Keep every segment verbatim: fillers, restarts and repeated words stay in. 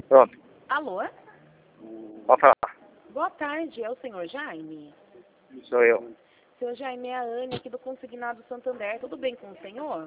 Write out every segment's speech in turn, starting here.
Pronto. Alô? Pode falar. Boa tarde, é o senhor Jaime? Sou eu. Senhor Jaime, é a Anne aqui do Consignado Santander. Tudo bem com o senhor?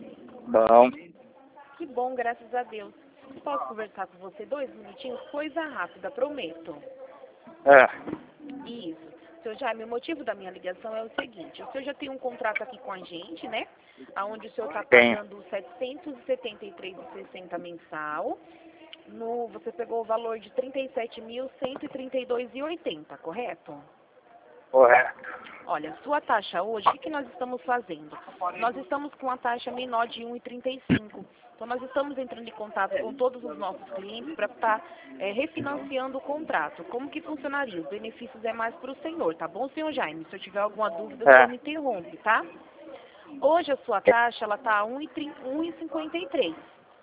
Bom. Que bom, graças a Deus. Posso conversar com você dois minutinhos? Coisa rápida, prometo. É. Isso. Senhor Jaime, o motivo da minha ligação é o seguinte. O senhor já tem um contrato aqui com a gente, né? Onde o senhor está Tenho. pagando setecentos e setenta e três reais e sessenta centavos mensal. No, você pegou o valor de trinta e sete mil, cento e trinta e dois reais e oitenta centavos, correto? Correto. Olha, sua taxa hoje, o que, que nós estamos fazendo? Nós estamos com a taxa menor de um vírgula trinta e cinco. Então, nós estamos entrando em contato com todos os nossos clientes para estar é, refinanciando o contrato. Como que funcionaria? Os benefícios é mais para o senhor, tá bom, senhor Jaime? Se eu tiver alguma dúvida, o É. senhor me interrompe, tá? Hoje, a sua taxa, ela está a um vírgula cinquenta e três.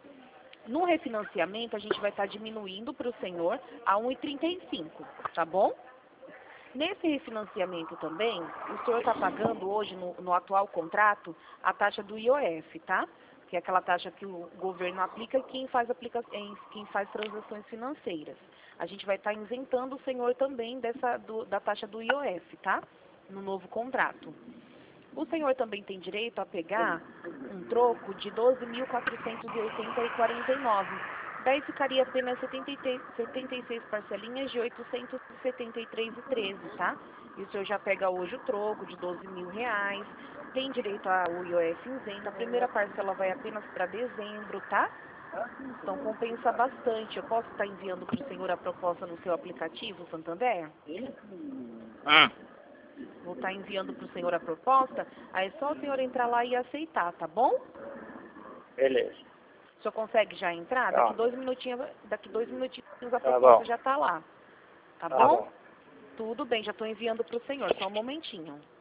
No refinanciamento, a gente vai estar diminuindo para o senhor a um vírgula trinta e cinco, tá bom? Nesse refinanciamento também, o senhor está pagando hoje, no, no atual contrato, a taxa do I O F, tá? Que é aquela taxa que o governo aplica e quem faz, aplica, quem faz transações financeiras. A gente vai estar isentando o senhor também dessa, do, da taxa do I O F, tá? No novo contrato. O senhor também tem direito a pegar um troco de doze mil quatrocentos e oitenta reais e quarenta e nove centavos. Daí ficaria apenas setenta e três, setenta e seis parcelinhas de oitocentos e setenta e três reais e treze centavos, tá? E o senhor já pega hoje o troco de doze mil reais, tem direito ao I O F isento, a primeira parcela vai apenas para dezembro, tá? Então compensa bastante. Eu posso estar enviando para o senhor a proposta no seu aplicativo, Santander? Hum. Vou estar enviando para o senhor a proposta, aí é só o senhor entrar lá e aceitar, tá bom? Beleza. O senhor consegue já entrar? Tá. Daqui dois minutinhos, daqui dois minutinhos a Tá proposta bom. já está lá. Tá Tá bom? bom. Tudo bem, já estou enviando para o senhor, só um momentinho.